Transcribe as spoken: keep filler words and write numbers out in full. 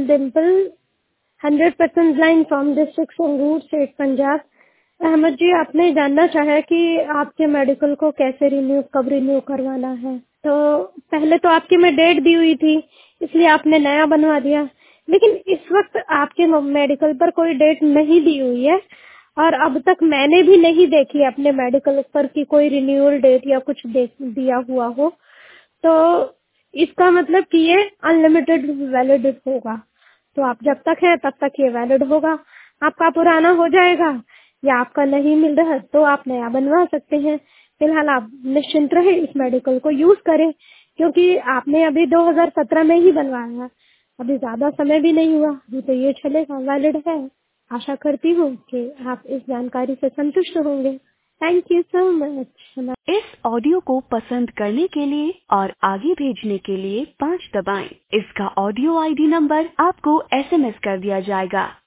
M Dimple, hundred percent blind from district Sangrur, state Punjab. Ahmad ji, आपने जानना चाहा कि आपके मेडिकल को कैसे रिन्यू कब रिन्यू करवाना है। तो पहले तो आपकी में डेट दी हुई थी, इसलिए आपने नया बनवा दिया, लेकिन इस वक्त आपके मेडिकल पर कोई डेट नहीं दी हुई है और अब तक मैंने भी नहीं देखी अपने मेडिकल पर कि कोई रिन्यूअल डेट या कुछ दे, दिया हुआ हो। तो इसका मतलब कि ये अनलिमिटेड वैलिड होगा। तो आप जब तक है तब तक ये वैलिड होगा। आपका पुराना हो जाएगा या आपका नहीं मिल रहा तो आप नया बनवा सकते हैं। फिलहाल आप निश्चिंत रहे, इस मेडिकल को यूज करें, क्योंकि आपने अभी दो हज़ार सत्रह में ही बनवाया है, अभी ज्यादा समय भी नहीं हुआ, अभी तो ये चलेगा, वैलिड है। आशा करती हूँ कि आप इस जानकारी से संतुष्ट होंगे। Thank you so much. इस ऑडियो को पसंद करने के लिए और आगे भेजने के लिए पाँच दबाएं। इसका ऑडियो आईडी नंबर आपको एसएमएस कर दिया जाएगा।